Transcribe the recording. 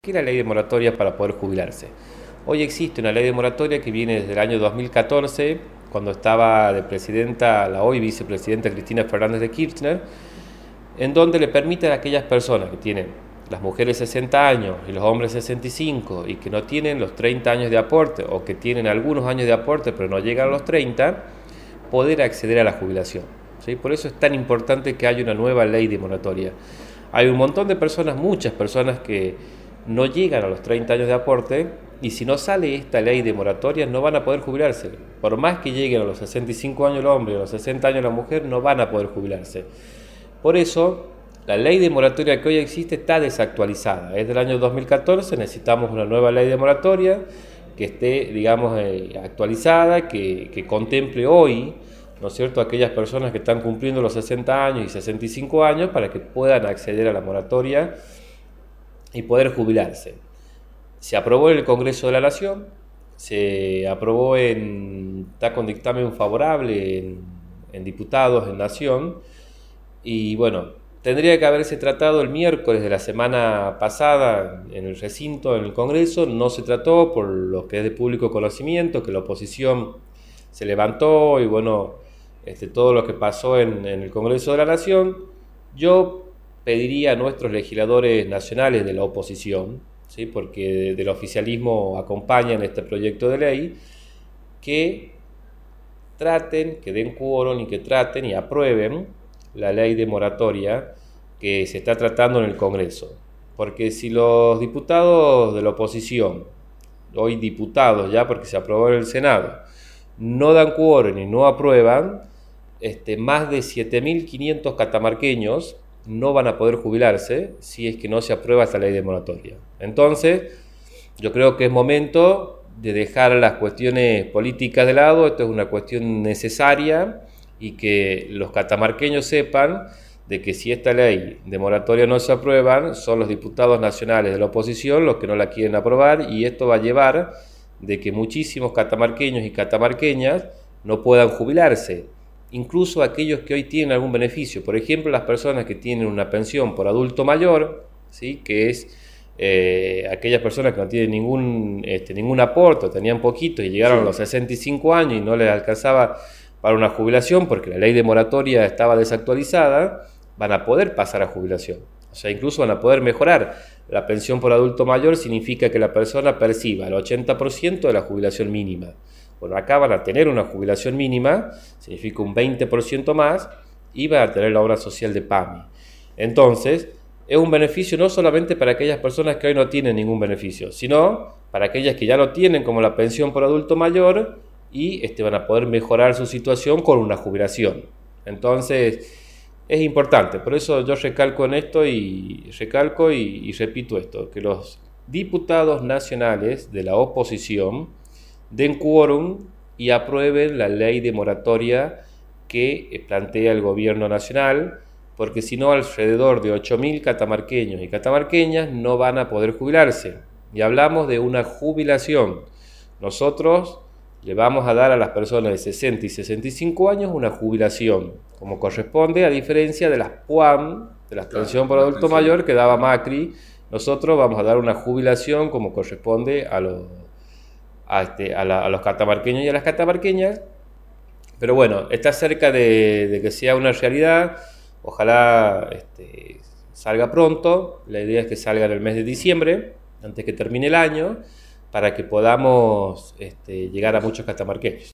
¿Qué es la ley de moratoria para poder jubilarse? Hoy existe una ley de moratoria que viene desde el año 2014, cuando estaba de presidenta la hoy vicepresidenta Cristina Fernández de Kirchner, en donde le permite a aquellas personas que tienen, las mujeres 60 años y los hombres 65, y que no tienen los 30 años de aporte, o que tienen algunos años de aporte pero no llegan a los 30, poder acceder a la jubilación. ¿Sí? Por eso es tan importante que haya una nueva ley de moratoria. Hay un montón de personas, muchas personas que no llegan a los 30 años de aporte, y si no sale esta ley de moratoria no van a poder jubilarse. Por más que lleguen a los 65 años el hombre y a los 60 años la mujer, no van a poder jubilarse. Por eso, la ley de moratoria que hoy existe está desactualizada. Es del año 2014, necesitamos una nueva ley de moratoria que esté, digamos, actualizada, que contemple hoy, ¿no es cierto?, aquellas personas que están cumpliendo los 60 años y 65 años para que puedan acceder a la moratoria y poder jubilarse. Se aprobó en el Congreso de la Nación, se aprobó está con dictamen favorable en diputados, en Nación, y bueno, tendría que haberse tratado el miércoles de la semana pasada en el recinto, en el Congreso. No se trató por lo que es de público conocimiento, que la oposición se levantó y bueno, todo lo que pasó en el Congreso de la Nación. Yo pediría a nuestros legisladores nacionales de la oposición, ¿sí?, porque del oficialismo acompañan este proyecto de ley, que traten, que den quórum y que traten y aprueben la ley de moratoria que se está tratando en el Congreso. Porque si los diputados de la oposición, hoy diputados ya porque se aprobó en el Senado, no dan quórum y no aprueban, más de 7.500 catamarqueños no van a poder jubilarse si es que no se aprueba esta ley de moratoria. Entonces, yo creo que es momento de dejar las cuestiones políticas de lado. Esto es una cuestión necesaria, y que los catamarqueños sepan de que si esta ley de moratoria no se aprueba, son los diputados nacionales de la oposición los que no la quieren aprobar, y esto va a llevar de que muchísimos catamarqueños y catamarqueñas no puedan jubilarse. Incluso aquellos que hoy tienen algún beneficio, por ejemplo las personas que tienen una pensión por adulto mayor, ¿sí?, que es aquellas personas que no tienen ningún aporte, tenían poquito y llegaron a los 65 años y no les alcanzaba para una jubilación porque la ley de moratoria estaba desactualizada, van a poder pasar a jubilación. O sea, incluso van a poder mejorar. La pensión por adulto mayor significa que la persona perciba el 80% de la jubilación mínima. Bueno, acá van a tener una jubilación mínima, significa un 20% más, y van a tener la obra social de PAMI. Entonces, es un beneficio no solamente para aquellas personas que hoy no tienen ningún beneficio, sino para aquellas que ya lo tienen, como la pensión por adulto mayor, y van a poder mejorar su situación con una jubilación. Entonces, es importante. Por eso yo recalco en esto y repito esto, que los diputados nacionales de la oposición den quórum y aprueben la ley de moratoria que plantea el gobierno nacional, porque si no, alrededor de 8.000 catamarqueños y catamarqueñas no van a poder jubilarse. Y hablamos de una jubilación. Nosotros le vamos a dar a las personas de 60 y 65 años una jubilación, como corresponde, a diferencia de las PUAM, de la pensión por adulto mayor que daba Macri. Nosotros vamos a dar una jubilación como corresponde a los catamarqueños y a las catamarqueñas. Pero bueno, está cerca de que sea una realidad. Ojalá salga pronto. La idea es que salga en el mes de diciembre, antes que termine el año, para que podamos llegar a muchos catamarqueños.